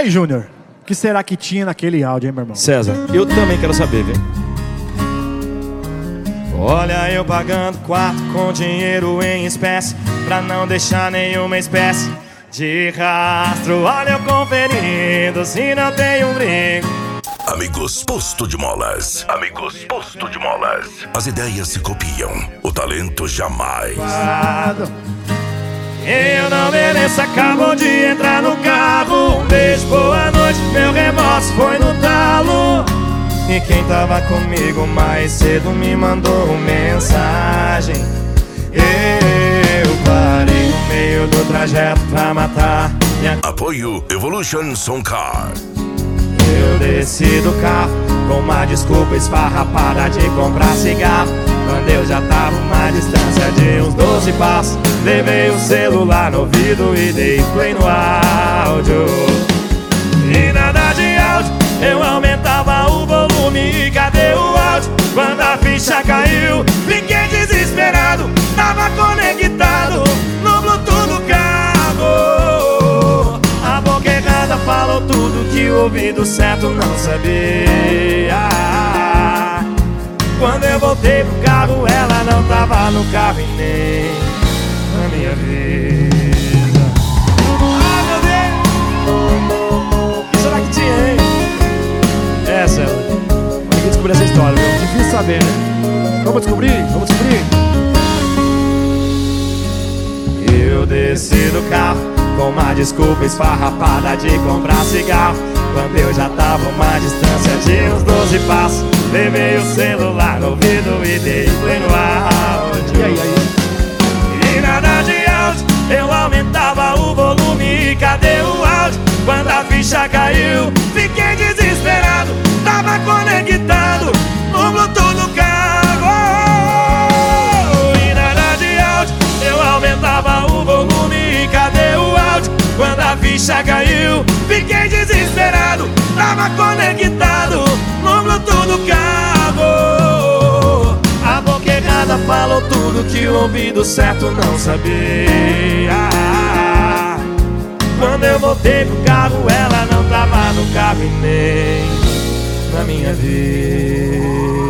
aí, Júnior? O que será que tinha naquele áudio, hein, meu irmão? César, eu também quero saber, viu? Olha eu pagando quarto com dinheiro em espécie, pra não deixar nenhuma espécie de rastro. Olha eu conferindo se não tem um brinco. Amigos Posto de Molas. Amigos Posto de Molas. As ideias se copiam, o talento jamais. Eu não mereço, acabou de entrar no carro. Um beijo, boa noite, meu remorso foi no talo. E quem tava comigo mais cedo me mandou mensagem. Eu parei no meio do trajeto pra matar minha... Apoio Evolution Som Car. Eu desci do carro com uma desculpa esfarrapada de comprar cigarro. Quando eu já tava uma distância de uns 12 passos, levei o celular no ouvido e dei play no áudio. E nada de áudio, eu aumentava o volume. E cadê o áudio? Quando a ficha caiu, fiquei desesperado. Tava conectado no Bluetooth do carro. A boca errada falou tudo que o ouvido certo não sabia. Quando eu voltei pro carro, ela não tava no carro e nem na minha vida. Ai, meu Deus! O que será que tinha, hein? Essa, tem que descobrir essa história, viu? Difícil saber, né? Vamos descobrir? Vamos descobrir. Eu desci do carro com uma desculpa esfarrapada de comprar cigarro. Quando eu já tava uma distância de uns 12 passos, levei o celular no ouvido e dei play no áudio. E aí? E nada de áudio, eu aumentava o volume. E cadê o áudio? Quando a ficha caiu, fiquei desesperado. Tava conectado no Bluetooth do carro. E nada de áudio, eu aumentava o volume. E cadê o áudio? Quando a ficha caiu, fiquei desesperado. Tava conectado no Bluetooth do carro. A boca errada falou tudo que o ouvido certo não sabia. Quando eu voltei pro carro, ela não tava no carro e nem na minha vida.